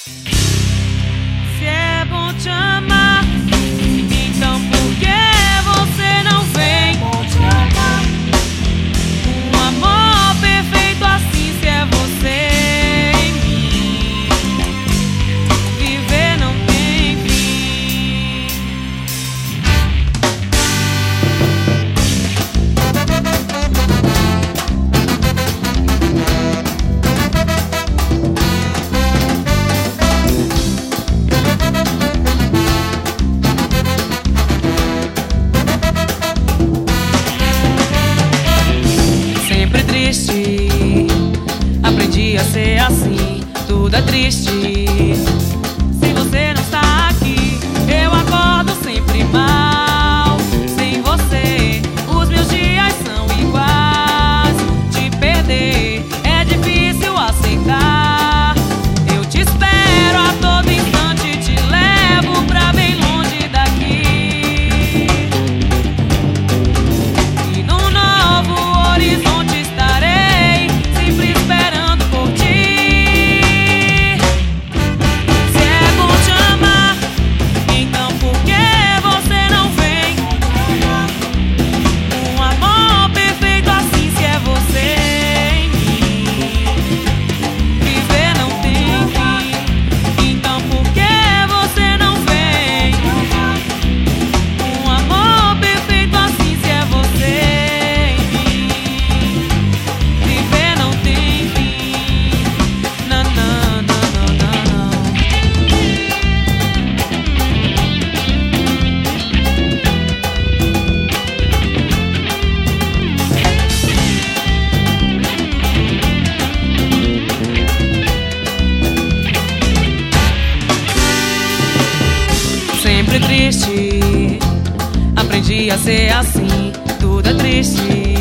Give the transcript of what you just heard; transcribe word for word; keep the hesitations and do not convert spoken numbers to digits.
Se é bom te amar, então por que você não vem? Um amor perfeito assim, se é você em mim, viver não tem fim. Sempre triste, aprendi a ser assim, tudo é triste. Se você não está aqui, eu acordo sempre mal. Sem você, os meus dias são iguais. Te perder é difícil aceitar. Eu te espero a todo instante, te levo pra bem longe daqui. E num novo horizonte estarei, sempre esperando por ti. Se é bom te amar, então por que você não vem? Um amor perfeito assim, se é você em mim, viver não tem fim. Então por que você não vem? Um amor perfeito assim, se é você em mim, viver não tem fim. Não, não, não, não, não, não. Sempre triste, aprendi a ser assim, tudo é triste.